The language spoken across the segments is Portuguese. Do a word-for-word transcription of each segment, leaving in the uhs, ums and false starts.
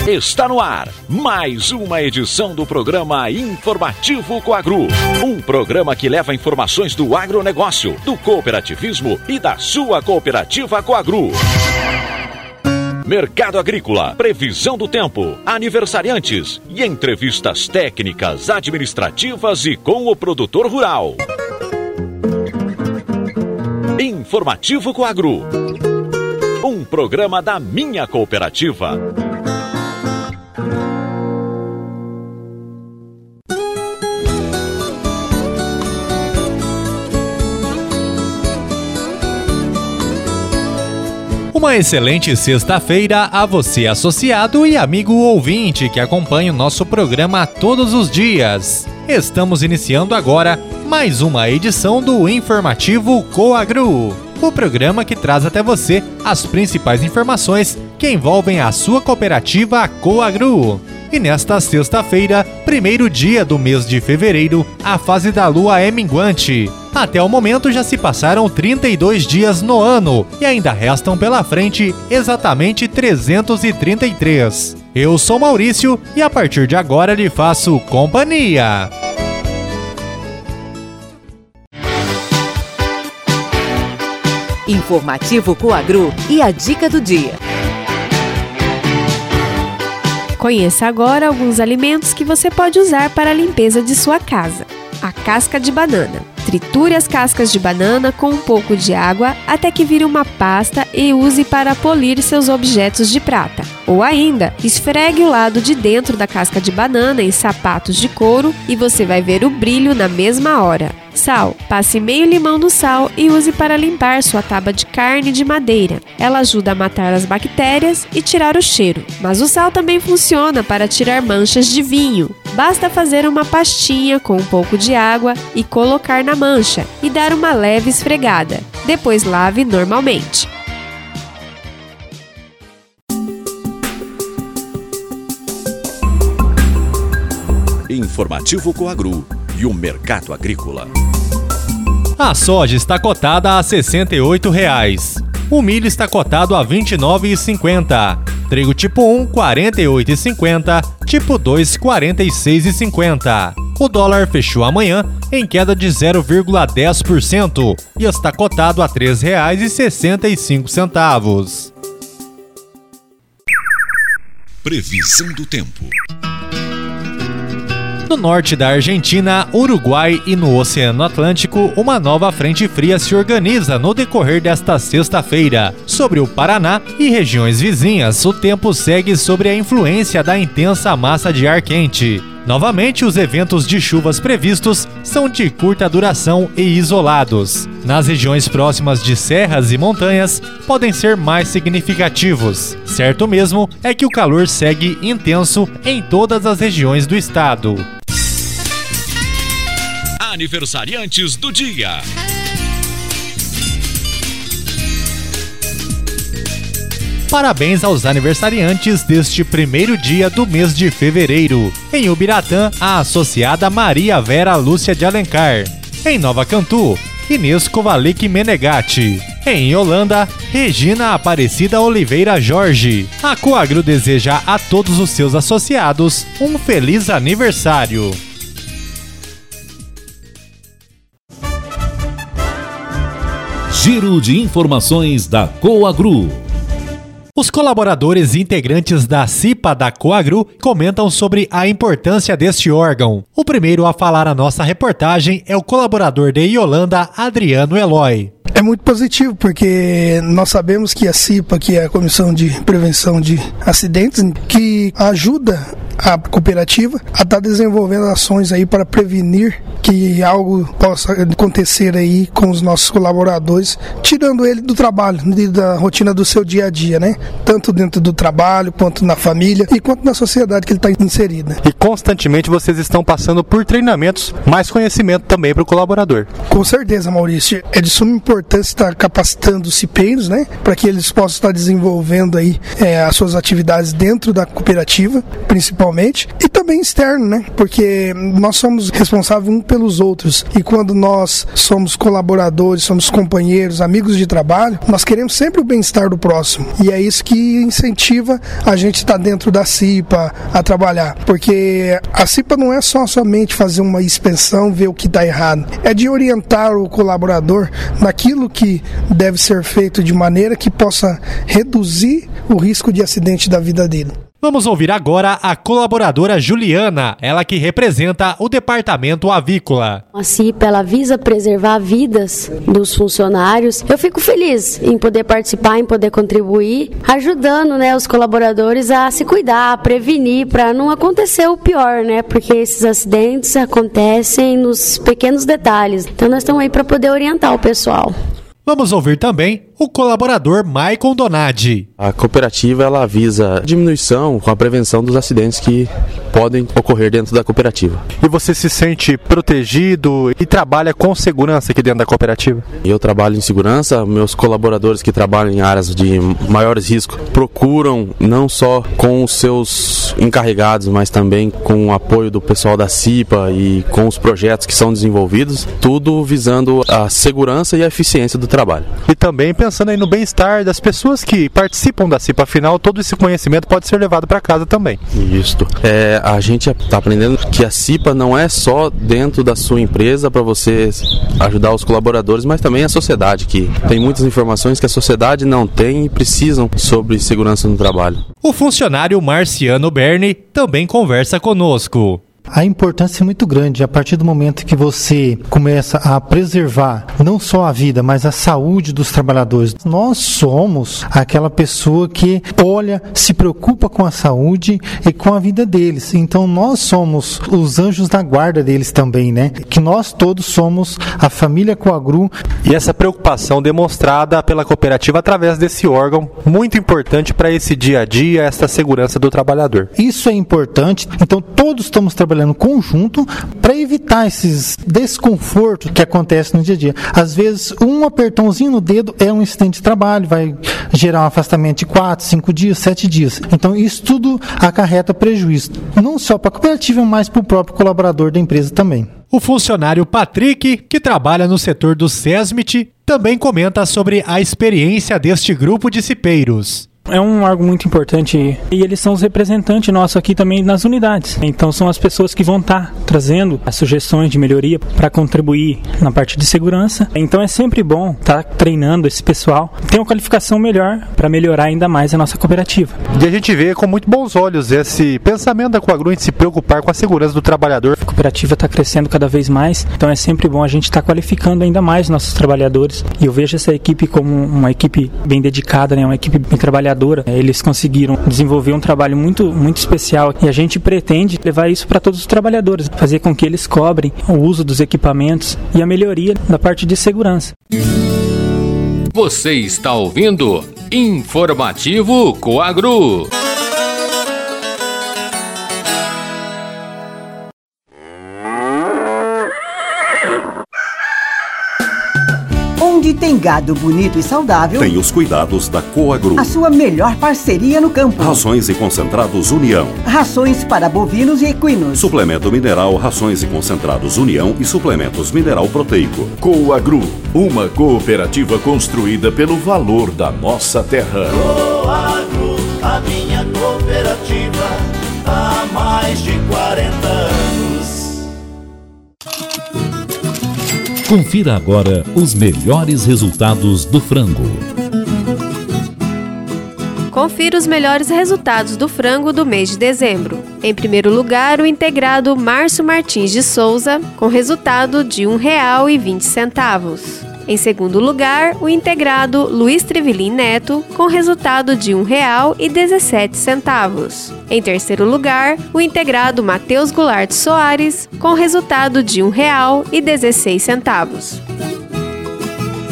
Está no ar mais uma edição do programa Informativo Coagro. Um programa que leva informações do agronegócio, do cooperativismo e da sua cooperativa Coagro. Mercado agrícola, previsão do tempo, aniversariantes e entrevistas técnicas, administrativas e com o produtor rural. Informativo Coagro. Um programa da minha cooperativa. Uma excelente sexta-feira a você, associado e amigo ouvinte que acompanha o nosso programa todos os dias. Estamos iniciando agora mais uma edição do Informativo Coagro, o programa que traz até você as principais informações que envolvem a sua cooperativa Coagro. E nesta sexta-feira, primeiro dia do mês de fevereiro, a fase da lua é minguante. Até o momento já se passaram trinta e dois dias no ano e ainda restam pela frente exatamente trezentos e trinta e três. Eu sou Maurício e a partir de agora lhe faço companhia. Informativo Coagro e a dica do dia. Conheça agora alguns alimentos que você pode usar para a limpeza de sua casa. A casca de banana. Triture as cascas de banana com um pouco de água até que vire uma pasta e use para polir seus objetos de prata. Ou ainda, esfregue o lado de dentro da casca de banana em sapatos de couro e você vai ver o brilho na mesma hora. Sal. Passe meio limão no sal e use para limpar sua tábua de carne de madeira. Ela ajuda a matar as bactérias e tirar o cheiro. Mas o sal também funciona para tirar manchas de vinho. Basta fazer uma pastinha com um pouco de água e colocar na mancha e dar uma leve esfregada. Depois lave normalmente. Informativo Coagro e o mercado agrícola. A soja está cotada a sessenta e oito reais. O milho está cotado a vinte e nove reais e cinquenta centavos. Trigo tipo um, quarenta e oito reais e cinquenta centavos. Tipo dois, quarenta e seis reais e cinquenta centavos. O dólar fechou amanhã em queda de zero vírgula dez por cento e está cotado a três reais e sessenta e cinco centavos. Previsão do tempo. No norte da Argentina, Uruguai e no Oceano Atlântico, uma nova frente fria se organiza no decorrer desta sexta-feira. Sobre o Paraná e regiões vizinhas, o tempo segue sob a influência da intensa massa de ar quente. Novamente, os eventos de chuvas previstos são de curta duração e isolados. Nas regiões próximas de serras e montanhas, podem ser mais significativos. Certo mesmo é que o calor segue intenso em todas as regiões do estado. Aniversariantes do dia. Parabéns aos aniversariantes deste primeiro dia do mês de fevereiro. Em Ubiratã, a associada Maria Vera Lúcia de Alencar. Em Nova Cantu, Inês Kovalik Menegatti. Em Holanda, Regina Aparecida Oliveira Jorge. A Coagro deseja a todos os seus associados um feliz aniversário. Giro de informações da Coagro. Os colaboradores e integrantes da CIPA da Coagro comentam sobre a importância deste órgão. O primeiro a falar a nossa reportagem é o colaborador de Iolanda, Adriano Eloy. É muito positivo, porque nós sabemos que a CIPA, que é a Comissão de Prevenção de Acidentes, que ajuda a cooperativa a estar desenvolvendo ações aí para prevenir que algo possa acontecer aí com os nossos colaboradores, tirando ele do trabalho, da rotina do seu dia a dia, né? Tanto dentro do trabalho, quanto na família e quanto na sociedade que ele está inserida. E constantemente vocês estão passando por treinamentos, mais conhecimento também para o colaborador. Com certeza, Maurício. É de suma importância estar capacitando os cipeiros, né? Para que eles possam estar desenvolvendo aí é, as suas atividades dentro da cooperativa, principalmente, e também bem externo, né? Porque nós somos responsáveis uns pelos outros. E quando nós somos colaboradores, somos companheiros, amigos de trabalho, nós queremos sempre o bem-estar do próximo. E é isso que incentiva a gente estar dentro da CIPA a trabalhar. Porque a CIPA não é só somente fazer uma inspeção, ver o que está errado. É de orientar o colaborador naquilo que deve ser feito de maneira que possa reduzir o risco de acidente da vida dele. Vamos ouvir agora a colaboradora Juliana, ela que representa o departamento avícola. A CIPA, ela visa preservar vidas dos funcionários. Eu fico feliz em poder participar, em poder contribuir, ajudando, né, os colaboradores a se cuidar, a prevenir, para não acontecer o pior, né? Porque esses acidentes acontecem nos pequenos detalhes. Então nós estamos aí para poder orientar o pessoal. Vamos ouvir também o colaborador Maicon Donadi. A cooperativa ela visa a diminuição com a prevenção dos acidentes que podem ocorrer dentro da cooperativa. E você se sente protegido e trabalha com segurança aqui dentro da cooperativa? Eu trabalho em segurança, meus colaboradores que trabalham em áreas de maiores riscos procuram não só com os seus encarregados, mas também com o apoio do pessoal da CIPA e com os projetos que são desenvolvidos, tudo visando a segurança e a eficiência do trabalho. E também pensando aí no bem-estar das pessoas que participam da CIPA, afinal todo esse conhecimento pode ser levado para casa também. Isso. É, a gente está aprendendo que a CIPA não é só dentro da sua empresa para você ajudar os colaboradores, mas também a sociedade, que tem muitas informações que a sociedade não tem e precisam sobre segurança no trabalho. O funcionário Marciano Berni também conversa conosco. A importância é muito grande a partir do momento que você começa a preservar não só a vida, mas a saúde dos trabalhadores. Nós somos aquela pessoa que olha, se preocupa com a saúde e com a vida deles. Então nós somos os anjos da guarda deles também, né? Que nós todos somos a família Coagru. E essa preocupação demonstrada pela cooperativa através desse órgão muito importante para esse dia a dia, essa segurança do trabalhador. Isso é importante. Então todos estamos trabalhando trabalhando conjunto para evitar esses desconfortos que acontecem no dia a dia. Às vezes, um apertãozinho no dedo é um incidente de trabalho, vai gerar um afastamento de quatro, cinco dias, sete dias. Então, isso tudo acarreta prejuízo, não só para a cooperativa, mas para o próprio colaborador da empresa também. O funcionário Patrick, que trabalha no setor do SESMIT, também comenta sobre a experiência deste grupo de cipeiros. É um órgão muito importante e eles são os representantes nossos aqui também nas unidades. Então são as pessoas que vão estar trazendo as sugestões de melhoria para contribuir na parte de segurança. Então é sempre bom estar treinando esse pessoal, ter uma qualificação melhor para melhorar ainda mais a nossa cooperativa. E a gente vê com muito bons olhos esse pensamento da Coagru em se preocupar com a segurança do trabalhador. A cooperativa está crescendo cada vez mais, então é sempre bom a gente estar qualificando ainda mais nossos trabalhadores. E eu vejo essa equipe como uma equipe bem dedicada, né? Uma equipe bem trabalhadora. Eles conseguiram desenvolver um trabalho muito, muito especial e a gente pretende levar isso para todos os trabalhadores, fazer com que eles cobrem o uso dos equipamentos e a melhoria da parte de segurança. Você está ouvindo Informativo Coagru. Onde tem gado bonito e saudável, tem os cuidados da Coagru. A sua melhor parceria no campo. Rações e concentrados União. Rações para bovinos e equinos. Suplemento mineral, rações e concentrados União e suplementos mineral proteico. Coagru, uma cooperativa construída pelo valor da nossa terra. Coagru, a minha cooperativa, há mais de quarenta anos. Confira agora os melhores resultados do frango. Confira os melhores resultados do frango do mês de dezembro. Em primeiro lugar, o integrado Márcio Martins de Souza, com resultado de um real e vinte centavos. Em segundo lugar, o integrado Luiz Trivelin Neto, com resultado de um real e dezessete centavos. Em terceiro lugar, o integrado Matheus Goulart Soares, com resultado de um real e dezesseis centavos.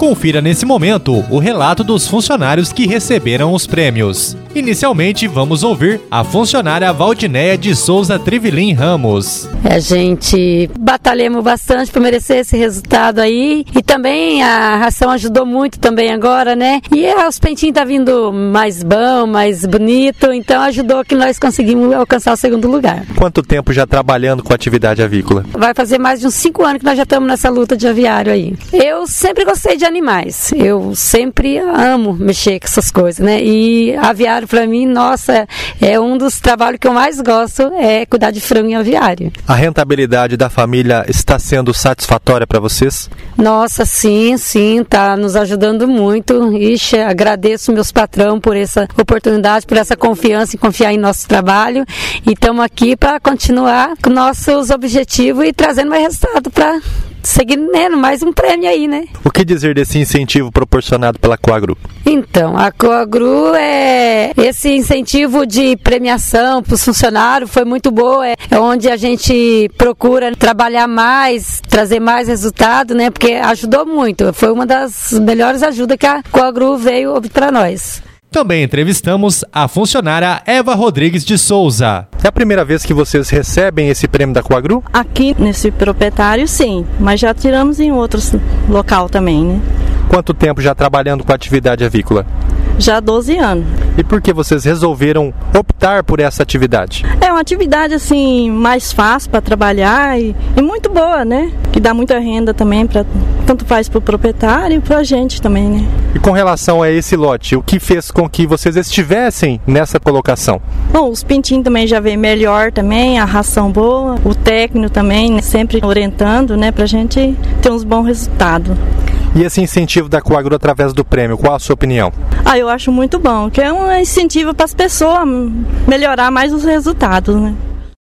Confira nesse momento o relato dos funcionários que receberam os prêmios. Inicialmente, vamos ouvir a funcionária Valdinéia de Souza Trivelin Ramos. A gente batalhamos bastante para merecer esse resultado aí, e também a ração ajudou muito também agora, né? E os peitinhos tá vindo mais bom, mais bonito, então ajudou que nós conseguimos alcançar o segundo lugar. Quanto tempo já trabalhando com atividade avícola? Vai fazer mais de uns cinco anos que nós já estamos nessa luta de aviário aí. Eu sempre gostei de animais, eu sempre amo mexer com essas coisas, né? E aviário para mim, nossa, é um dos trabalhos que eu mais gosto, é cuidar de frango em aviário. A rentabilidade da família está sendo satisfatória para vocês? Nossa, sim, sim, tá nos ajudando muito. Ixi, agradeço meus patrão por essa oportunidade, por essa confiança em confiar em nosso trabalho, e estamos aqui para continuar com nossos objetivos e trazendo mais resultado para seguir né, mais um prêmio aí, né? O que dizer desse incentivo proporcionado pela Coagru? Então, a Coagru é esse incentivo de premiação para os funcionários foi muito boa, é, é onde a gente procura trabalhar mais, trazer mais resultado, né? Porque ajudou muito, foi uma das melhores ajudas que a Coagru veio para nós. Também entrevistamos a funcionária Eva Rodrigues de Souza. É a primeira vez que vocês recebem esse prêmio da Coagru? Aqui nesse proprietário, sim, mas já tiramos em outros local também, né? Quanto tempo já trabalhando com a atividade avícola? Já há doze anos. E por que vocês resolveram optar por essa atividade? É uma atividade assim mais fácil para trabalhar e, e muito boa, né? Que dá muita renda também, pra, tanto faz para o proprietário e para a gente também, né? E com relação a esse lote, o que fez com que vocês estivessem nessa colocação? Bom, os pintinhos também já veio melhor também, a ração boa, o técnico também, né, sempre orientando, né, para a gente ter uns bons resultados. E esse incentivo da Coagru através do prêmio, qual a sua opinião? Ah, eu acho muito bom, que é um incentivo para as pessoas melhorar mais os resultados, né?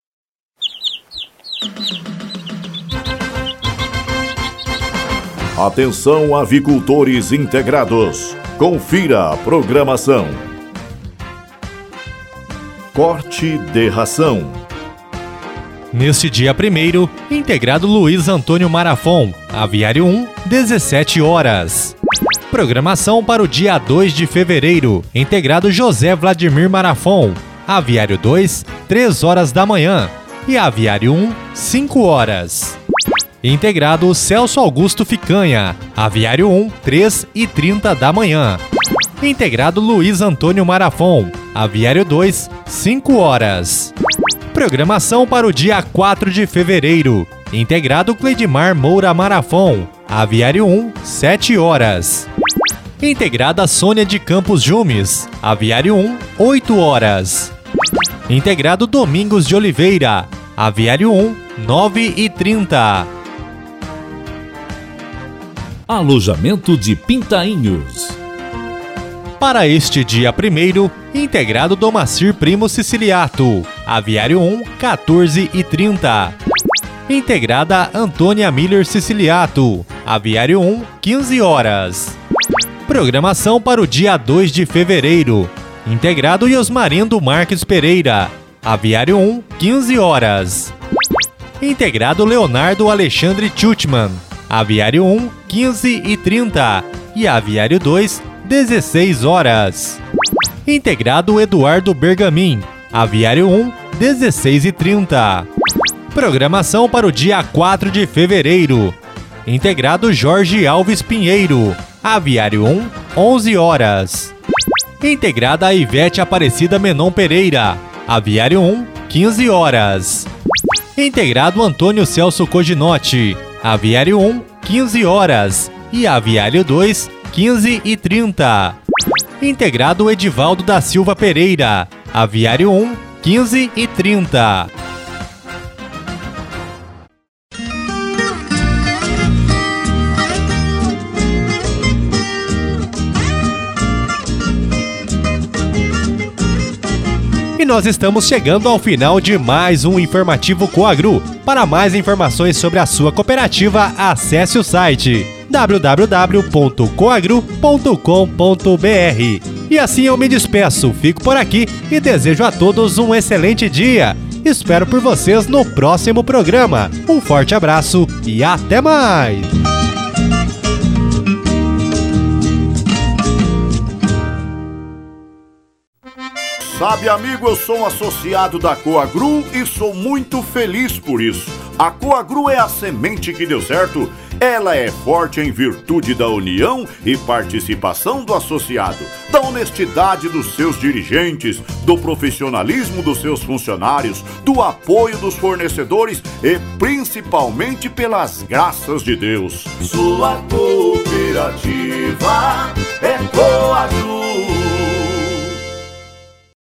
Atenção, avicultores integrados. Confira a programação. Corte de ração. Neste dia primeiro, integrado Luiz Antônio Marafon, Aviário um, dezessete horas. Programação para o dia dois de fevereiro, integrado José Vladimir Marafon, Aviário dois, três horas da manhã, e Aviário um, cinco horas. Integrado Celso Augusto Ficanha, Aviário um, três e trinta da manhã. Integrado Luiz Antônio Marafon, Aviário dois, cinco horas. Programação para o dia quatro de fevereiro, integrado Cleidmar Moura Marafon, Aviário um, sete horas. Integrada Sônia de Campos Jumes, Aviário um, oito horas. Integrado Domingos de Oliveira, Aviário um, nove e trinta. Alojamento de Pintainhos. Para este dia primeiro, integrado Domacir Primo Siciliato, Aviário um, quatorze e trinta. Integrada Antônia Miller Siciliato, Aviário um, quinze horas. Programação para o dia dois de fevereiro, integrado Yosmarindo Marques Pereira, Aviário um, quinze horas. Integrado Leonardo Alexandre Tchutman, Aviário um, quinze e trinta. E Aviário dois, dezesseis horas. Integrado Eduardo Bergamin, Aviário um, dezesseis e trinta. Programação para o dia quatro de fevereiro, integrado Jorge Alves Pinheiro, Aviário um, onze horas. Integrada a Ivete Aparecida Menon Pereira, Aviário um, quinze horas. Integrado Antônio Celso Coginotti, Aviário um, quinze horas. E Aviário dois, quinze e trinta. Integrado Edivaldo da Silva Pereira, Aviário um, quinze e trinta. E nós estamos chegando ao final de mais um Informativo Coagru. Para mais informações sobre a sua cooperativa, acesse o site w w w ponto coagru ponto com ponto b r. E assim eu me despeço, fico por aqui e desejo a todos um excelente dia. Espero por vocês no próximo programa. Um forte abraço e até mais! Sabe, amigo, eu sou um associado da Coagru e sou muito feliz por isso. A Coagru é a semente que deu certo. Ela é forte em virtude da união e participação do associado, da honestidade dos seus dirigentes, do profissionalismo dos seus funcionários, do apoio dos fornecedores e principalmente pelas graças de Deus. Sua cooperativa é Coagru.